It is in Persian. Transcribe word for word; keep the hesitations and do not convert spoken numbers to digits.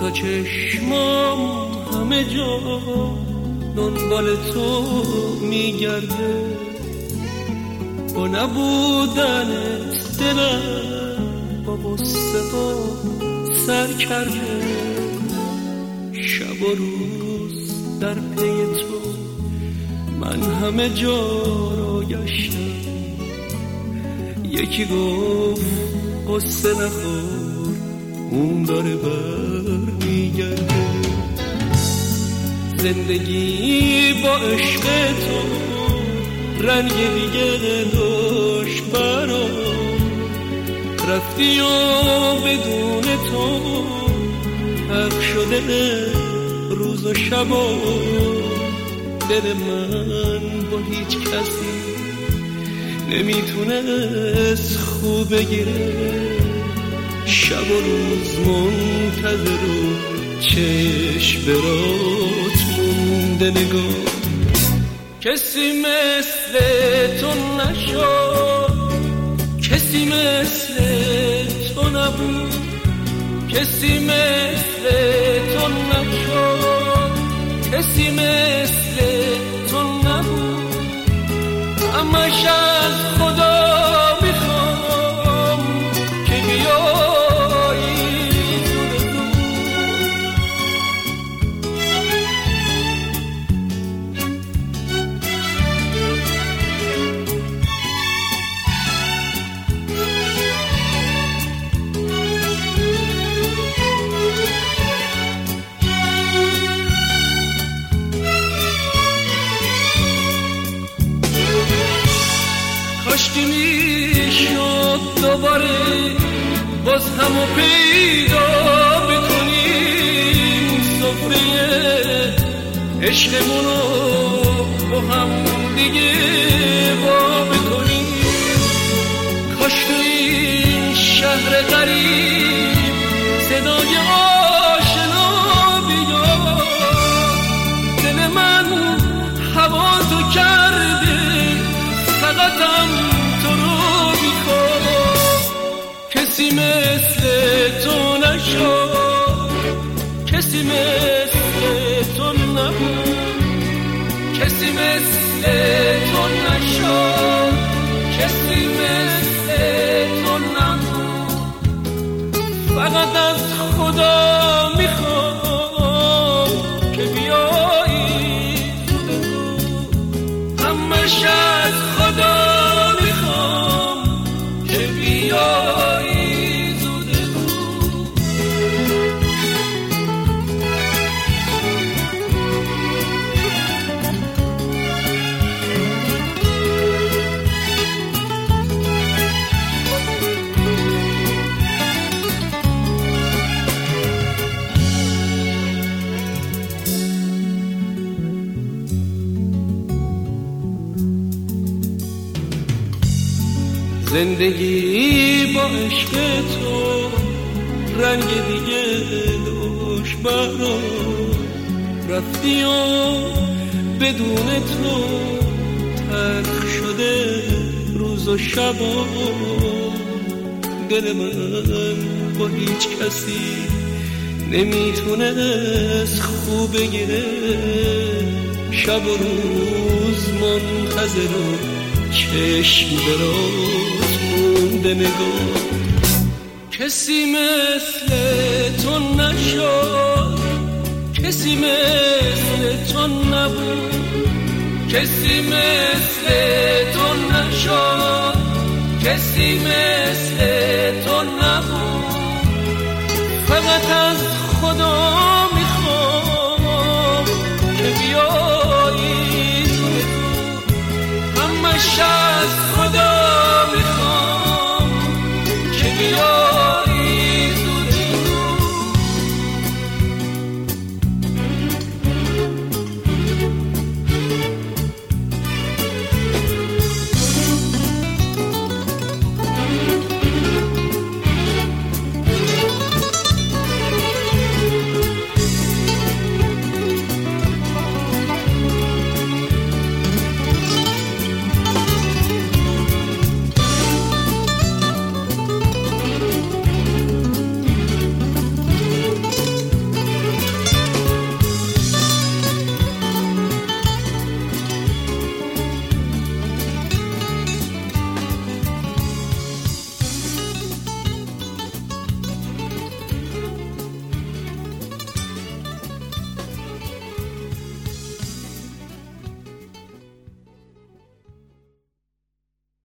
تا چشمام همه جا دنبال تو میگرده، با نبودنت دلم با غصه با سر کرده. شب و روز در پی تو من همه جا را گشتم. یکی گفت قصه نخور اون داره بر میگرده. زندگی با عشق تو رنگ دیگه داشت برام، رفتی و بدون تو حق شده روز و شبا. دل من با هیچ کسی نمیتونست خوب بگیره. شب و روز منتظر و چشم برات مونده نگاه. کسی مثل تو نشد، کسی مثل تو نبود، کسی مثل تو نشد، کسی مثل تو نبود. همش از خدا میخوام که بیایی زود زود. کاشکی میشد دوباره باز همو پیدا بکنیم، سفره عشقمونو با هم دیگه با بکنیم. کاش تو این شهر غریب صدای آشنا بیاد. دل من هوا تو کرده فقطم تو رو میخواد. کسی مثل تو نشد، کسی مثل تو نبود، کسی مثل تو نشد، کسی مثل تو نبود. فقط از خدا میخوام که بیایی زود زود. همش از خدا میخوام که بیایی زود زود. زندگی با عشق تو رنگ دیگه داشت برام، رفتی و بدون تو تلخ شده روز و شبا. دل من با هیچ کسی نمیتونست خوب بگیره. شب و روز منتظر و چشم برات مونده نگاه. کسی مثل تو نشد، کسی مثل تو نبود، کسی مثل تو نشد، کسی مثل تو نبود. فقط از خدا میخوام که بیایی زود زود. همش